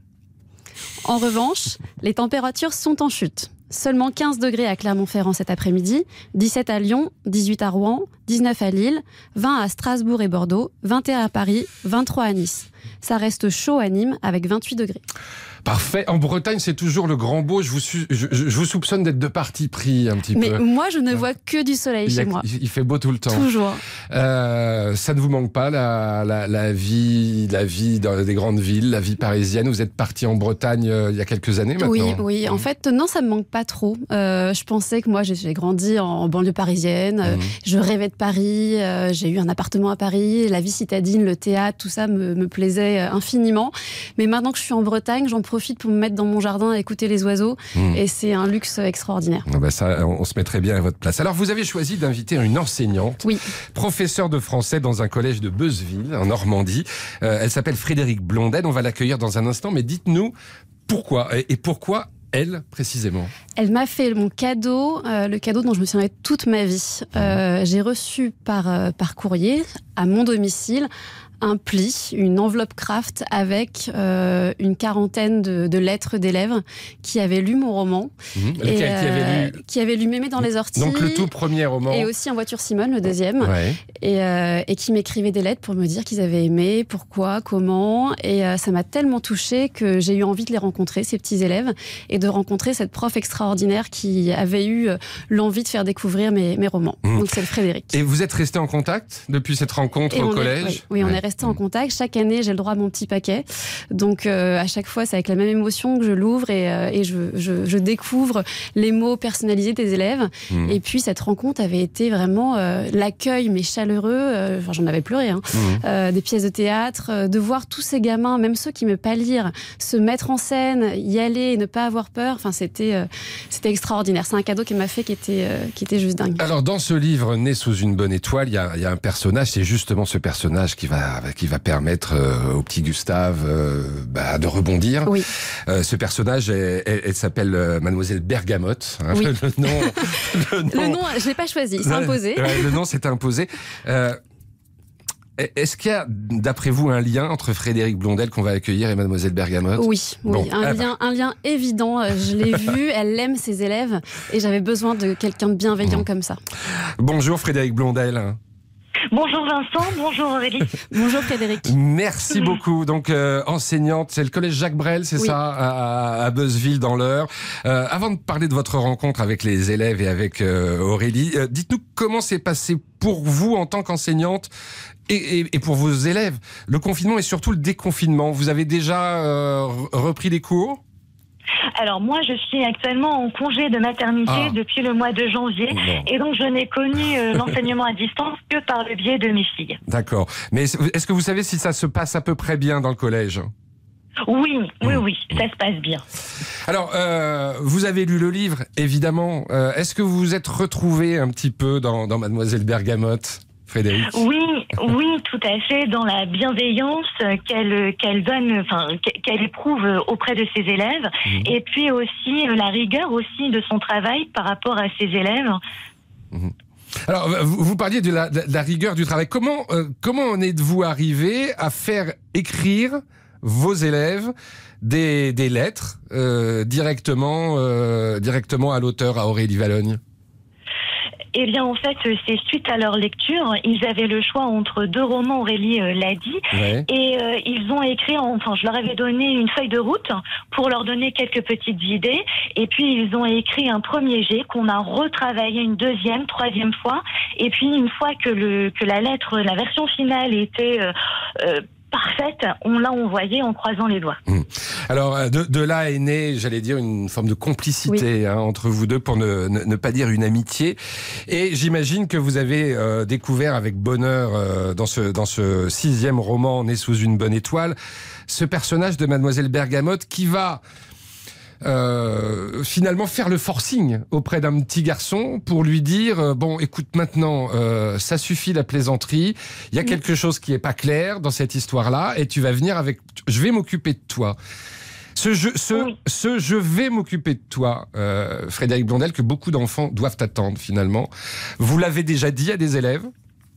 En revanche, les températures sont en chute. Seulement 15 degrés à Clermont-Ferrand cet après-midi, 17 à Lyon, 18 à Rouen, 19 à Lille, 20 à Strasbourg et Bordeaux, 21 à Paris, 23 à Nice. Ça reste chaud à Nîmes avec 28 degrés. Parfait. En Bretagne, c'est toujours le grand beau. Je vous soupçonne d'être de parti pris un petit peu. Mais moi, je ne vois que du soleil chez moi. Il fait beau tout le temps. Toujours. Ça ne vous manque pas, la vie dans des grandes villes, la vie parisienne? Vous êtes parti en Bretagne il y a quelques années maintenant. Oui. En fait, non, ça me manque pas trop. Je pensais que moi, j'ai grandi en banlieue parisienne. Je rêvais de Paris. J'ai eu un appartement à Paris. La vie citadine, le théâtre, tout ça me plaisait infiniment. Mais maintenant que je suis en Bretagne, j'en profite pour me mettre dans mon jardin à écouter les oiseaux. Et c'est un luxe extraordinaire. Ça, on se mettrait bien à votre place. Alors, vous avez choisi d'inviter une enseignante, professeure de français dans un collège de Beuzeville, en Normandie. Elle s'appelle Frédérique Blondel. On va l'accueillir dans un instant. Mais dites-nous pourquoi et pourquoi elle, précisément? Elle m'a fait mon cadeau, le cadeau dont je me souviendrai toute ma vie. J'ai reçu par courrier, à mon domicile, un pli, une enveloppe craft avec une quarantaine de lettres d'élèves qui avaient lu mon roman. Qui avaient lu Mémé dans les orties. Donc le tout premier roman. Et aussi En voiture Simone, le deuxième. Ouais. Et qui m'écrivaient des lettres pour me dire qu'ils avaient aimé, pourquoi, comment. Et ça m'a tellement touchée que j'ai eu envie de les rencontrer, ces petits élèves, et de rencontrer cette prof extraordinaire qui avait eu l'envie de faire découvrir mes romans. Donc c'est le Frédéric. Et vous êtes resté en contact depuis cette rencontre au collège? Oui, on est resté en contact. Chaque année, j'ai le droit à mon petit paquet. Donc, à chaque fois, c'est avec la même émotion que je l'ouvre et je découvre les mots personnalisés des élèves. Et puis, cette rencontre avait été vraiment l'accueil, mais chaleureux. J'en avais pleuré. Des pièces de théâtre, de voir tous ces gamins, même ceux qui ne m'aiment pas lire, se mettre en scène, y aller et ne pas avoir peur. Enfin, c'était extraordinaire. C'est un cadeau qu'elle m'a fait qui était juste dingue. Alors, dans ce livre, Né sous une bonne étoile, il y a un personnage, c'est justement ce personnage qui va permettre au petit Gustave de rebondir. Oui. Ce personnage, elle s'appelle Mademoiselle Bergamote. Oui. Le nom, je l'ai pas choisi, c'est imposé. Le nom s'est imposé. Est-ce qu'il y a, d'après vous, un lien entre Frédéric Blondel qu'on va accueillir et Mademoiselle Bergamote ? Oui, bon, un lien évident. Je l'ai vu, elle aime ses élèves et j'avais besoin de quelqu'un de bienveillant comme ça. Bonjour Frédéric Blondel. Bonjour Vincent, bonjour Aurélie. Bonjour Frédéric. Merci beaucoup. Donc enseignante, c'est le collège Jacques Brel, c'est ça, à Beuzeville dans l'Eure. Avant de parler de votre rencontre avec les élèves et avec Aurélie, dites-nous comment s'est passé pour vous en tant qu'enseignante et pour vos élèves le confinement et surtout le déconfinement. Vous avez déjà repris les cours ? Alors moi, je suis actuellement en congé de maternité depuis le mois de janvier et donc je n'ai connu l'enseignement à distance que par le biais de mes filles. D'accord. Mais est-ce que vous savez si ça se passe à peu près bien dans le collège ? Oui, ça se passe bien. Alors, vous avez lu le livre, évidemment. Est-ce que vous vous êtes retrouvé un petit peu dans Mademoiselle Bergamote ? Frédéric. Oui, tout à fait, dans la bienveillance qu'elle donne, qu'elle éprouve auprès de ses élèves, et puis aussi la rigueur aussi de son travail par rapport à ses élèves. Alors, vous parliez de la rigueur du travail. Comment en êtes-vous arrivé à faire écrire vos élèves des lettres directement à l'auteur, à Aurélie Valogne ? Eh bien, en fait, c'est suite à leur lecture. Ils avaient le choix entre 2 romans, Aurélie l'a dit. Ouais. Et ils ont écrit, je leur avais donné une feuille de route pour leur donner quelques petites idées. Et puis, ils ont écrit un premier jet qu'on a retravaillé une 2e, 3e fois. Et puis, une fois que la version finale était parfaite, on l'a envoyé en croisant les doigts. Alors, de là est née, j'allais dire, une forme de complicité entre vous deux, pour ne pas dire une amitié. Et j'imagine que vous avez découvert avec bonheur, dans ce 6e roman, Né sous une bonne étoile, ce personnage de Mademoiselle Bergamote qui va finalement faire le forcing auprès d'un petit garçon pour lui dire bon, écoute, maintenant ça suffit la plaisanterie, il y a quelque chose qui est pas clair dans cette histoire-là et tu vas venir je vais m'occuper de toi. Je vais m'occuper de toi, Frédéric Blondel, que beaucoup d'enfants doivent attendre finalement. Vous l'avez déjà dit à des élèves ?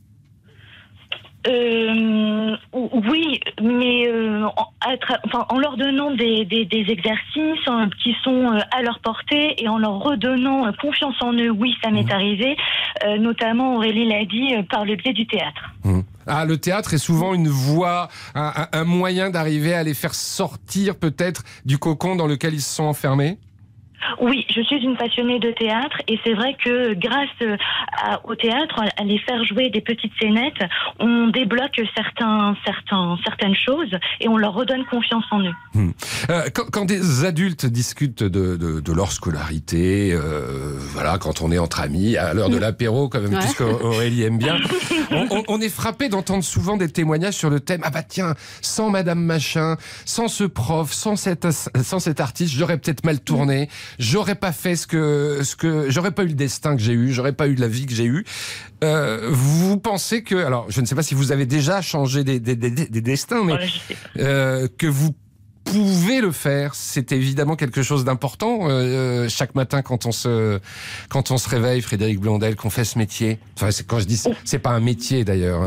Oui, mais en leur donnant des exercices qui sont à leur portée et en leur redonnant confiance en eux. Oui, ça m'est arrivé, notamment, Aurélie l'a dit, par le biais du théâtre. Ah, le théâtre est souvent une voie, un moyen d'arriver à les faire sortir peut-être du cocon dans lequel ils se sont enfermés ? Oui, je suis une passionnée de théâtre et c'est vrai que grâce au théâtre, à les faire jouer des petites scénettes, on débloque certaines choses et on leur redonne confiance en eux. Quand des adultes discutent de leur scolarité, quand on est entre amis, à l'heure de l'apéro, quand même, puisque Aurélie aime bien, on est frappé d'entendre souvent des témoignages sur le thème « Ah bah tiens, sans Madame Machin, sans ce prof, sans cet artiste, j'aurais peut-être mal tourné. J'aurais pas fait j'aurais pas eu le destin que j'ai eu, j'aurais pas eu la vie que j'ai eue. Vous pensez que, alors je ne sais pas si vous avez déjà changé des destins, mais que vous pouvez le faire, c'est évidemment quelque chose d'important chaque matin quand on se réveille, Frédéric Blondel, qu'on fait ce métier. Enfin, quand je dis c'est pas un métier d'ailleurs.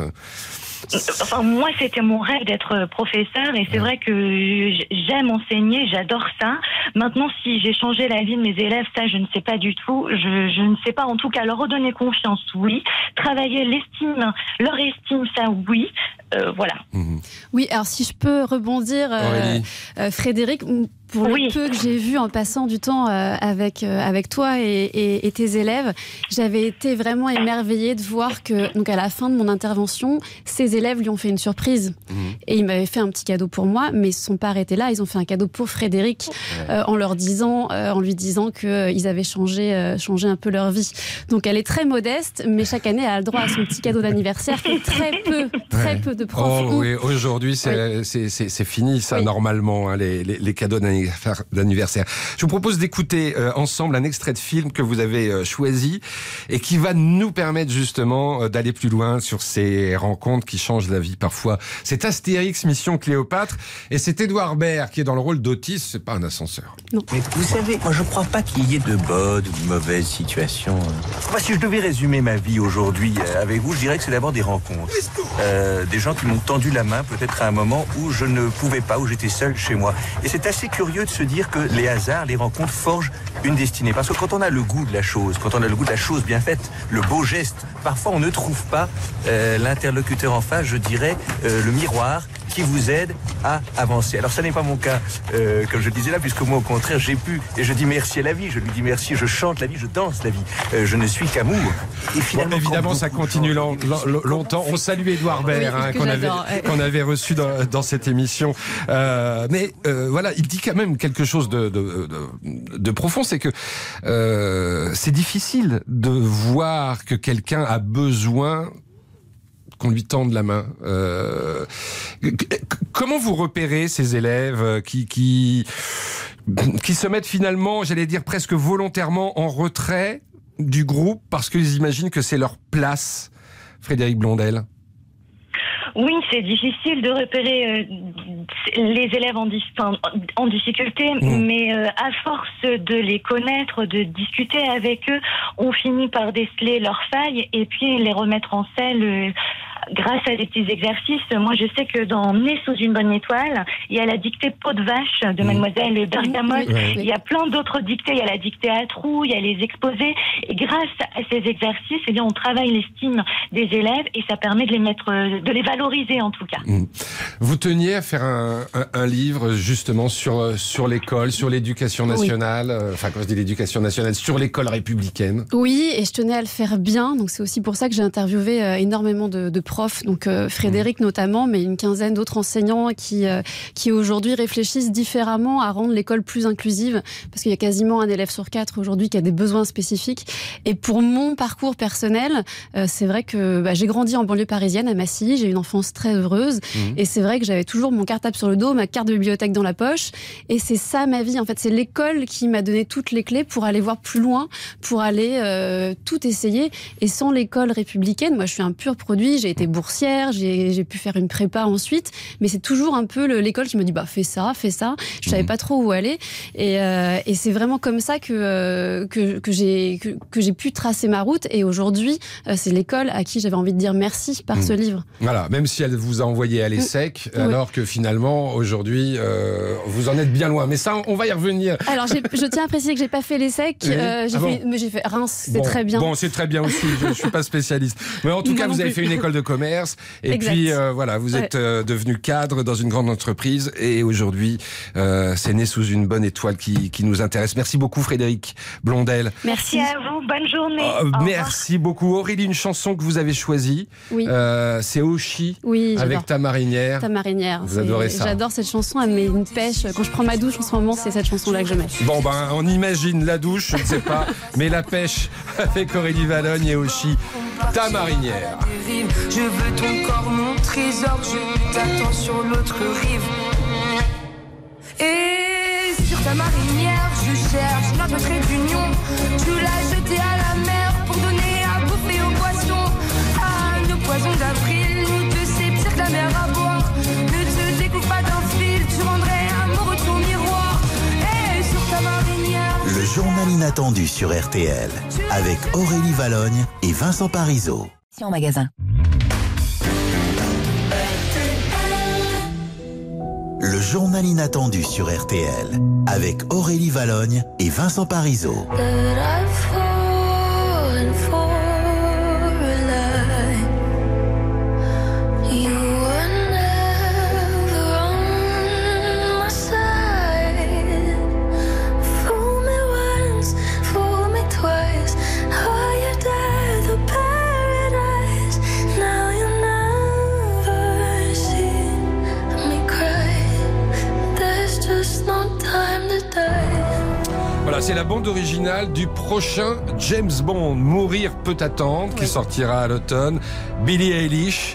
Moi, c'était mon rêve d'être professeur et c'est vrai que j'aime enseigner, j'adore ça. Maintenant, si j'ai changé la vie de mes élèves, ça, je ne sais pas du tout. Je ne sais pas, en tout cas, leur redonner confiance, oui. Travailler leur estime, ça, oui. Voilà. Oui, alors si je peux rebondir, Frédéric, pour le peu que j'ai vu en passant du temps avec toi et tes élèves, j'avais été vraiment émerveillée de voir que, donc à la fin de mon intervention, ces élèves lui ont fait une surprise. Et ils m'avaient fait un petit cadeau pour moi, mais ils ne se sont pas arrêtés là. Ils ont fait un cadeau pour Frédéric en lui disant qu'ils avaient changé un peu leur vie. Donc elle est très modeste, mais chaque année elle a le droit à son petit cadeau d'anniversaire que très peu de profs ont. Oui, aujourd'hui c'est fini ça, normalement, hein, les cadeaux d'anniversaire. d'anniversaire. Je vous propose d'écouter ensemble un extrait de film que vous avez choisi et qui va nous permettre justement d'aller plus loin sur ces rencontres qui changent la vie parfois. C'est Astérix Mission Cléopâtre et c'est Édouard Baird qui est dans le rôle d'Otis, c'est pas un ascenseur. Non. Mais vous savez, moi je crois pas qu'il y ait de bonnes ou de mauvaises situations. Moi, si je devais résumer ma vie aujourd'hui avec vous, je dirais que c'est d'abord des rencontres. Des gens qui m'ont tendu la main peut-être à un moment où je ne pouvais pas, où j'étais seul chez moi. Et c'est assez curieux de se dire que les hasards, les rencontres forgent une destinée. Parce que quand on a le goût de la chose, quand on a le goût de la chose bien faite, le beau geste, parfois on ne trouve pas l'interlocuteur en face, je dirais, le miroir qui vous aide à avancer. Alors ça n'est pas mon cas, comme je le disais là, puisque moi au contraire j'ai pu, et je dis merci à la vie, je lui dis merci, je chante la vie, je danse la vie, je ne suis qu'amour. Et finalement, évidemment ça continue longtemps. On salue Édouard Baird, qu'on avait reçu dans cette émission. Mais voilà, il dit quand même quelque chose de profond, c'est que c'est difficile de voir que quelqu'un a besoin qu'on lui tende la main. Comment vous repérez ces élèves qui se mettent finalement, j'allais dire presque volontairement en retrait du groupe parce qu'ils imaginent que c'est leur place, Frédéric Blondel? Oui, c'est difficile de repérer les élèves en difficulté, mais à force de les connaître, de discuter avec eux, on finit par déceler leurs failles et puis les remettre en selle grâce à des petits exercices. Moi, je sais que dans Né sous une bonne étoile, il y a la dictée peau de vache de Mademoiselle Bergamote. Il y a plein d'autres dictées. Il y a la dictée à trous, il y a les exposés. Et grâce à ces exercices, eh bien, on travaille l'estime des élèves et ça permet de les valoriser en tout cas. Vous teniez à faire un livre justement sur l'école, sur l'éducation nationale. Enfin, quand je dis l'éducation nationale, sur l'école républicaine. Oui, et je tenais à le faire bien. Donc c'est aussi pour ça que j'ai interviewé énormément de profs, donc Frédéric notamment, mais une quinzaine d'autres enseignants qui aujourd'hui réfléchissent différemment à rendre l'école plus inclusive, parce qu'il y a quasiment un élève sur 4 aujourd'hui qui a des besoins spécifiques. Et pour mon parcours personnel, c'est vrai que j'ai grandi en banlieue parisienne, à Massy, j'ai une enfance très heureuse, et c'est vrai que j'avais toujours mon cartable sur le dos, ma carte de bibliothèque dans la poche, et c'est ça ma vie. En fait, c'est l'école qui m'a donné toutes les clés pour aller voir plus loin, pour aller tout essayer. Et sans l'école républicaine, moi je suis un pur produit, j'ai été boursière, j'ai pu faire une prépa ensuite, mais c'est toujours un peu l'école qui me dit fais ça. Je savais pas trop où aller, et c'est vraiment comme ça que j'ai pu tracer ma route. Et aujourd'hui, c'est l'école à qui j'avais envie de dire merci par ce livre. Voilà, même si elle vous a envoyé à l'ESSEC, alors que finalement aujourd'hui vous en êtes bien loin. Mais ça, on va y revenir. Alors je tiens à préciser que j'ai pas fait l'ESSEC, mais j'ai fait Reims, c'est très bien. Bon, c'est très bien aussi. Je suis pas spécialiste, mais en tout cas, vous avez fait une école de commerce, et puis voilà, vous êtes devenu cadre dans une grande entreprise, et aujourd'hui c'est Né sous une bonne étoile qui nous intéresse. Merci beaucoup Frédéric Blondel. Merci à vous, bonne journée. Merci beaucoup Aurélie. Une chanson que vous avez choisie, c'est Oshi, avec Ta Marinière. Ta Marinière, vous adorez ça? J'adore cette chanson, elle met une pêche. Quand je prends ma douche en ce moment, c'est cette chanson-là que je mets. Bon on imagine la douche, je ne sais pas, mais la pêche avec Aurélie Valogne et Oshi, Ta Marinière. Je veux ton corps, mon trésor, je t'attends sur l'autre rive. Et sur ta marinière, je cherche notre trait d'union. Tu l'as jeté à la mer pour donner à bouffer aux poissons. Ah, nos poisons d'avril, nous deux c'est pire que la mer à boire. Ne te découpe pas d'un fil, tu rendrais amoureux ton miroir. Et sur ta marinière. Le journal inattendu sur RTL, avec Aurélie Valogne et Vincent Parisot. En magasin. Le journal inattendu sur RTL, avec Aurélie Valogne et Vincent Parisot. Voilà, c'est la bande originale du prochain James Bond, Mourir peut attendre, qui sortira à l'automne. Billie Eilish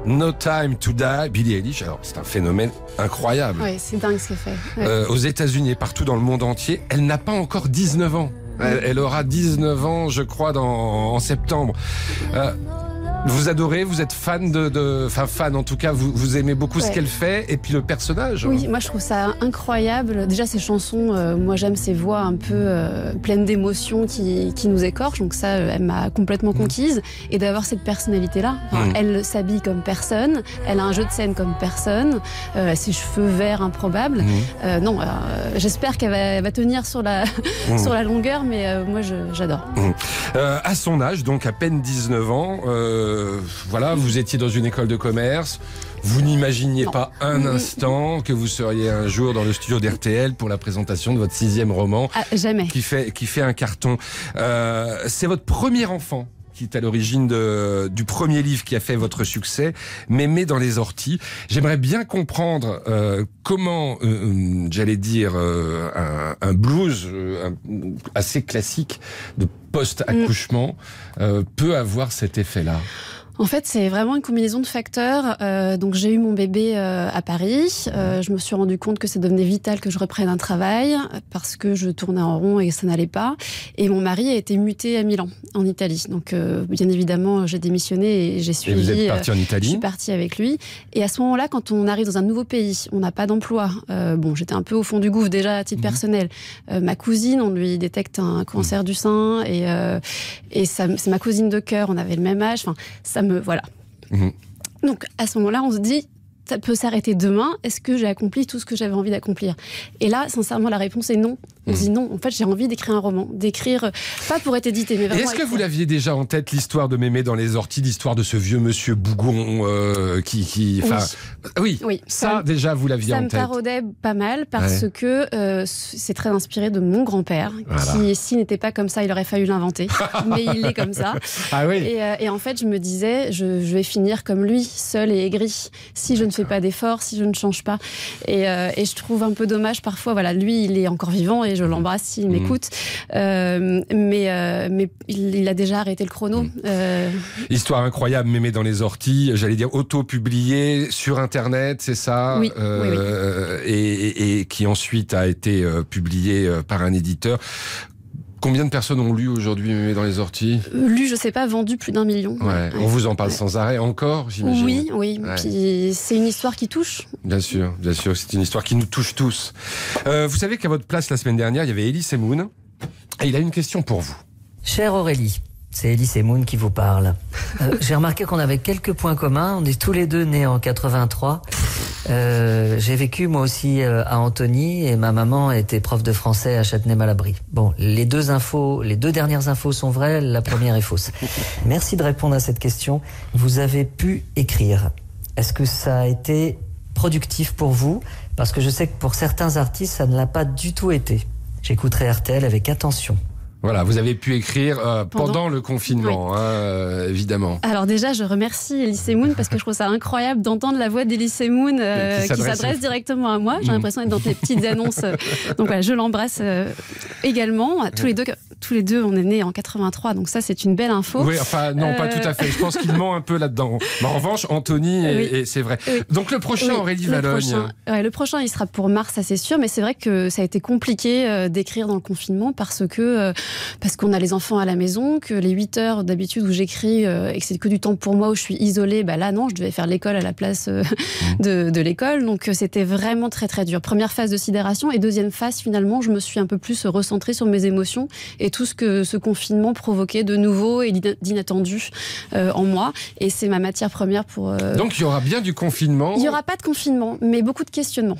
No Time to Die, Billie Eilish. Alors, c'est un phénomène incroyable. Oui, c'est dingue ce qu'elle fait. Ouais. Aux États-Unis et partout dans le monde entier, elle n'a pas encore 19 ans. Elle aura 19 ans, je crois, en septembre. Vous adorez, vous êtes fan fan en tout cas, vous aimez beaucoup ce qu'elle fait et puis le personnage. Oui, moi je trouve ça incroyable. Déjà ses chansons, moi j'aime ses voix un peu pleines d'émotions qui nous écorchent, donc ça elle m'a complètement conquise. Et d'avoir cette personnalité-là, elle s'habille comme personne, elle a un jeu de scène comme personne, ses cheveux verts improbables. J'espère qu'elle va tenir sur la longueur, mais moi j'adore. À son âge, donc à peine 19 ans, voilà, vous étiez dans une école de commerce. Vous n'imaginiez pas un instant que vous seriez un jour dans le studio d'RTL pour la présentation de votre 6e roman. Jamais. Qui fait un carton. C'est votre premier enfant qui est à l'origine du premier livre qui a fait votre succès, Mémé dans les orties. J'aimerais bien comprendre comment, j'allais dire, un blues assez classique de post-accouchement peut avoir cet effet-là. En fait, c'est vraiment une combinaison de facteurs. Donc, j'ai eu mon bébé à Paris. Je me suis rendu compte que ça devenait vital que je reprenne un travail parce que je tournais en rond et ça n'allait pas. Et mon mari a été muté à Milan, en Italie. Donc, bien évidemment, j'ai démissionné et j'ai suivi. Et vous êtes partie en Italie ? Je suis partie avec lui. Et à ce moment-là, quand on arrive dans un nouveau pays, on n'a pas d'emploi. J'étais un peu au fond du gouffre déjà à titre personnel. Ma cousine, on lui détecte un cancer du sein et c'est ma cousine de cœur. On avait le même âge. Enfin, voilà. Donc à ce moment-là, on se dit, ça peut s'arrêter demain. Est-ce que j'ai accompli tout ce que j'avais envie d'accomplir ? Et là, sincèrement, la réponse est non. On se dit non. En fait, j'ai envie d'écrire un roman, d'écrire pas pour être édité, mais vraiment. Et est-ce que vous l'aviez déjà en tête, l'histoire de Mémé dans les orties, l'histoire de ce vieux monsieur Bougon Oui, ça déjà vous l'aviez en tête. Ça me taraudait pas mal parce que c'est très inspiré de mon grand-père, qui s'il n'était pas comme ça, il aurait fallu l'inventer, mais il est comme ça. Ah oui. Et en fait, je me disais, je vais finir comme lui, seul et aigri, si je ne fais pas d'efforts, si je ne change pas. Et je trouve un peu dommage parfois. Voilà, lui, il est encore vivant et je l'embrasse s'il m'écoute. Mais il a déjà arrêté le chrono. Histoire incroyable, Mémé dans les orties, j'allais dire auto-publiée sur Internet, c'est ça ? Oui. Et qui ensuite a été publiée par un éditeur. Combien de personnes ont lu aujourd'hui Mémé dans les orties ? Lu, je sais pas, vendu plus d'1 million. On vous en parle sans arrêt encore, j'imagine. Oui. Puis c'est une histoire qui touche. Bien sûr, c'est une histoire qui nous touche tous. Vous savez qu'à votre place la semaine dernière, il y avait Elie Semoun. Et il a une question pour vous. Chère Aurélie, c'est Elie Semoun qui vous parle. J'ai remarqué qu'on avait quelques points communs. On est tous les deux nés en 83. J'ai vécu moi aussi à Antony et ma maman était prof de français à Châtenay-Malabry. Bon, les deux dernières infos sont vraies, la première est fausse. Merci de répondre à cette question. Vous avez pu écrire. Est-ce que ça a été productif pour vous ? Parce que je sais que pour certains artistes, ça ne l'a pas du tout été. J'écouterai RTL avec attention. Voilà, vous avez pu écrire pendant le confinement, évidemment. Alors déjà, je remercie Elie Semoun parce que je trouve ça incroyable d'entendre la voix d'Elie Semoun qui s'adresse directement à moi. J'ai l'impression d'être dans les petites annonces. Donc voilà, je l'embrasse également. Tous les deux, on est nés en 83, donc ça, c'est une belle info. Oui, enfin, non, pas tout à fait. Je pense qu'il ment un peu là-dedans. Mais en revanche, Antony, et c'est vrai. Donc le prochain, Aurélie Valogne. Le prochain, il sera pour mars, ça c'est sûr, mais c'est vrai que ça a été compliqué d'écrire dans le confinement parce qu'on a les enfants à la maison, que les 8 heures d'habitude où j'écris et que c'est que du temps pour moi où je suis isolée, là non, je devais faire l'école à la place de l'école, donc c'était vraiment très très dur. Première phase de sidération et deuxième phase finalement, je me suis un peu plus recentrée sur mes émotions et tout ce que ce confinement provoquait de nouveau et d'inattendu en moi, et c'est ma matière première pour... Donc il y aura bien du confinement ? Il n'y aura pas de confinement, mais beaucoup de questionnements.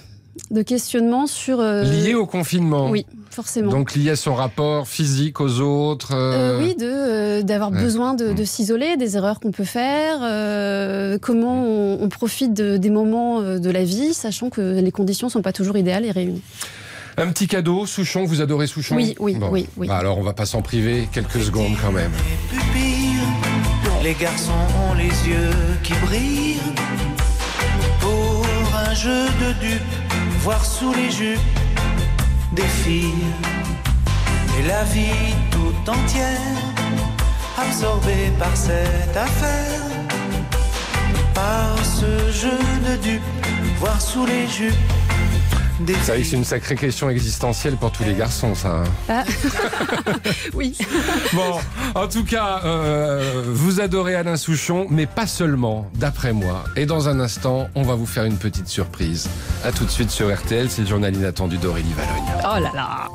Sur... Lié au confinement ? Oui, forcément. Donc lié à son rapport physique aux autres Oui, d'avoir besoin de s'isoler, des erreurs qu'on peut faire, comment on profite des moments de la vie, sachant que les conditions ne sont pas toujours idéales et réunies. Un petit cadeau, Souchon, vous adorez Souchon ? Oui. Alors on va pas s'en priver quelques secondes quand même. Les garçons ont les yeux qui brillent pour un jeu de dupes, voir sous les jupes des filles. Et la vie tout entière absorbée par cette affaire. par ce jeu de dupes, voir sous les jupes. C'est vrai que c'est une sacrée question existentielle pour tous les garçons, ça. Ah. Oui. Bon, en tout cas, vous adorez Alain Souchon, mais pas seulement, d'après moi. Et dans un instant, on va vous faire une petite surprise. À tout de suite sur RTL, c'est le journal inattendu d'Aurélie Valogne. Oh là là.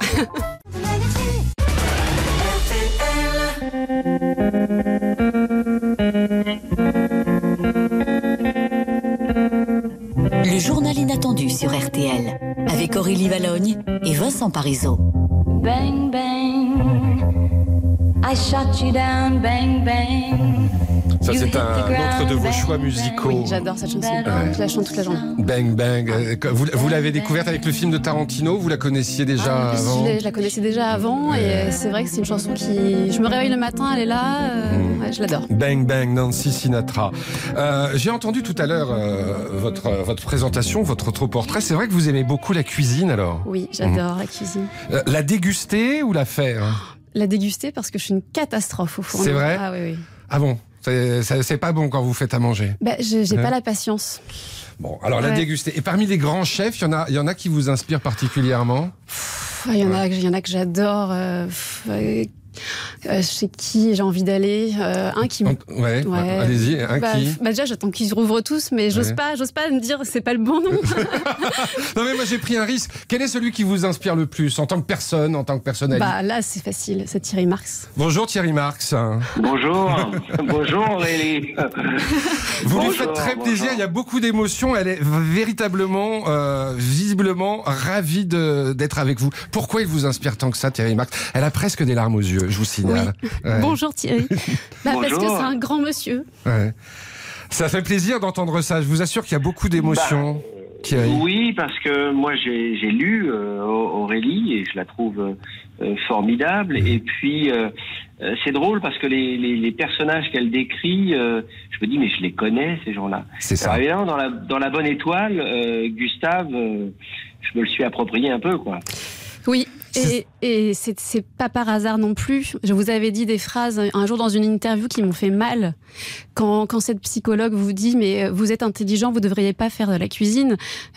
Le journal inattendu sur RTL, avec Aurélie Valogne et Vincent Parisot. Bang bang, I shot you down, bang bang. Ça, c'est un autre de vos choix musicaux. Oui, j'adore cette chanson. Je la chante toute la journée. Bang Bang. Vous l'avez découverte avec le film de Tarantino? Vous la connaissiez déjà avant? Je la connaissais déjà avant et c'est vrai que c'est une chanson qui... Je me réveille le matin, elle est là. Ouais, je l'adore. Bang Bang, Nancy Sinatra. J'ai entendu tout à l'heure votre présentation, votre autoportrait. C'est vrai que vous aimez beaucoup la cuisine alors? Oui, j'adore la cuisine. La déguster ou la faire? La déguster parce que je suis une catastrophe au four. C'est vrai? Ah oui. Ah bon? C'est pas bon quand vous faites à manger. J'ai pas la patience. Bon, alors la déguster. Et parmi les grands chefs, il y en a qui vous inspirent particulièrement? Il y en a que j'adore. Chez qui j'ai envie d'aller? Un qui me... Ouais. Allez-y, qui? Déjà, j'attends qu'ils rouvrent tous, mais j'ose pas me dire c'est pas le bon nom. Non mais moi j'ai pris un risque. Quel est celui qui vous inspire le plus en tant que personne, en tant que personnalité? Là c'est facile, c'est Thierry Marx. Bonjour Thierry Marx. Bonjour. Bonjour Aurélie. Vous lui faites très plaisir, il y a beaucoup d'émotions, elle est véritablement, visiblement ravie d'être avec vous. Pourquoi il vous inspire tant que ça Thierry Marx? Elle a presque des larmes aux yeux, je vous signale. Oui. Ouais. Bonjour Thierry. Bonjour. Parce que c'est un grand monsieur. Ouais. Ça fait plaisir d'entendre ça. Je vous assure qu'il y a beaucoup d'émotions. Thierry. Oui, parce que moi j'ai lu Aurélie et je la trouve formidable. Et puis c'est drôle parce que les personnages qu'elle décrit, je me dis mais je les connais ces gens-là. C'est ça. Alors, évidemment dans la bonne étoile, Gustave, je me le suis approprié un peu quoi. Oui. Et c'est pas par hasard non plus. Je vous avais dit des phrases un jour dans une interview qui m'ont fait mal. Quand cette psychologue vous dit mais vous êtes intelligent, vous devriez pas faire de la cuisine.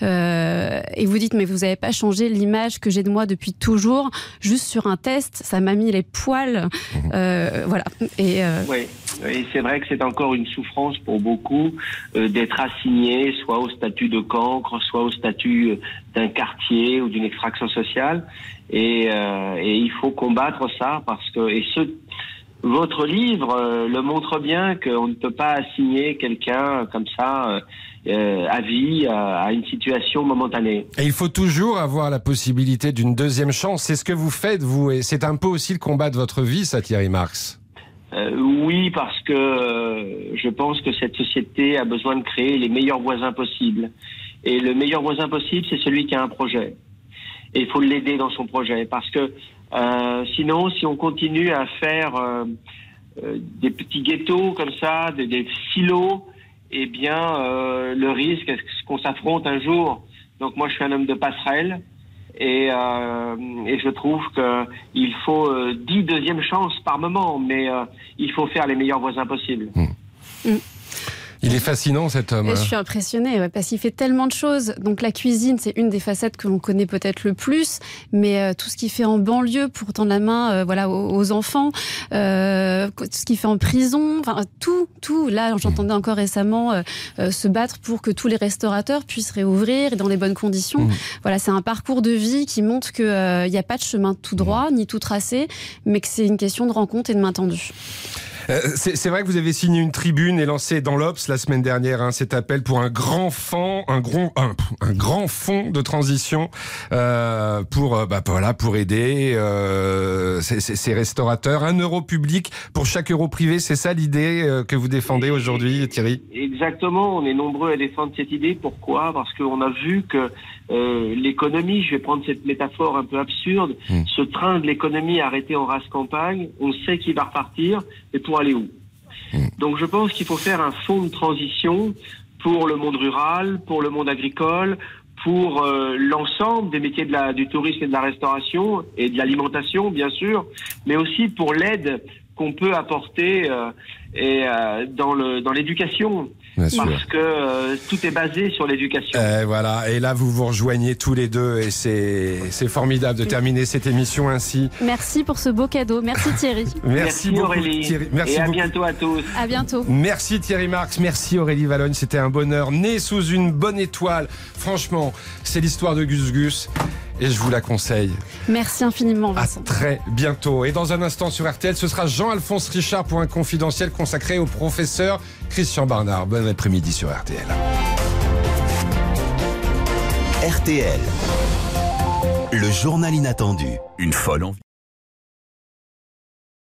Et vous dites mais vous avez pas changé l'image que j'ai de moi depuis toujours. Juste sur un test, ça m'a mis les poils. Voilà. Oui, c'est vrai que c'est encore une souffrance pour beaucoup d'être assigné soit au statut de cancre, soit au statut d'un quartier ou d'une extraction sociale. Et il faut combattre ça parce que votre livre le montre bien qu'on ne peut pas assigner quelqu'un comme ça à vie à une situation momentanée. Et il faut toujours avoir la possibilité d'une deuxième chance. C'est ce que vous faites, vous, et c'est un peu aussi le combat de votre vie, ça, Thierry Marx. Oui, parce que je pense que cette société a besoin de créer les meilleurs voisins possibles. Et le meilleur voisin possible, c'est celui qui a un projet. Et il faut l'aider dans son projet parce que sinon, si on continue à faire des petits ghettos comme ça, des silos, eh bien, le risque est qu'on s'affronte un jour. Donc moi, je suis un homme de passerelle et je trouve qu'il faut 10 deuxièmes chances par moment, mais il faut faire les meilleurs voisins possibles. Il est fascinant cet homme. Je suis impressionnée parce qu'il fait tellement de choses. Donc la cuisine, c'est une des facettes que l'on connaît peut-être le plus, mais tout ce qu'il fait en banlieue pour tendre la main aux enfants, ce qu'il fait en prison, enfin tout. Là, j'entendais encore récemment se battre pour que tous les restaurateurs puissent réouvrir dans les bonnes conditions. Voilà, c'est un parcours de vie qui montre qu'il n'y a pas de chemin tout droit ni tout tracé, mais que c'est une question de rencontre et de main tendue. C'est vrai que vous avez signé une tribune et lancé dans l'Obs la semaine dernière cet appel pour un grand fonds de transition pour aider ces restaurateurs. 1 euro public pour chaque euro privé, c'est ça l'idée que vous défendez aujourd'hui, Thierry? Exactement, on est nombreux à défendre cette idée. Pourquoi? Parce qu'on a vu que l'économie, je vais prendre cette métaphore un peu absurde, ce train de l'économie arrêté en rase campagne, on sait qu'il va repartir, mais pour aller où? Donc je pense qu'il faut faire un fonds de transition pour le monde rural, pour le monde agricole, pour l'ensemble des métiers du tourisme et de la restauration et de l'alimentation bien sûr, mais aussi pour l'aide qu'on peut apporter dans l'éducation. Bien sûr. Parce que tout est basé sur l'éducation. Voilà, et là vous vous rejoignez tous les deux et c'est formidable de terminer cette émission ainsi. Merci pour ce beau cadeau. Merci Thierry. Merci beaucoup Aurélie. Thierry. Merci et à beaucoup. bientôt à tous. À bientôt. Merci Thierry Marx, merci Aurélie Valogne, c'était un bonheur. Né sous une bonne étoile, franchement, c'est l'histoire de Gus Gus et je vous la conseille. Merci infiniment Vincent. À très bientôt. Et dans un instant sur RTL, ce sera Jean-Alphonse Richard pour un confidentiel consacré au professeur Christian Barnard. Bon après-midi sur RTL. RTL, le journal inattendu. Une folle envie.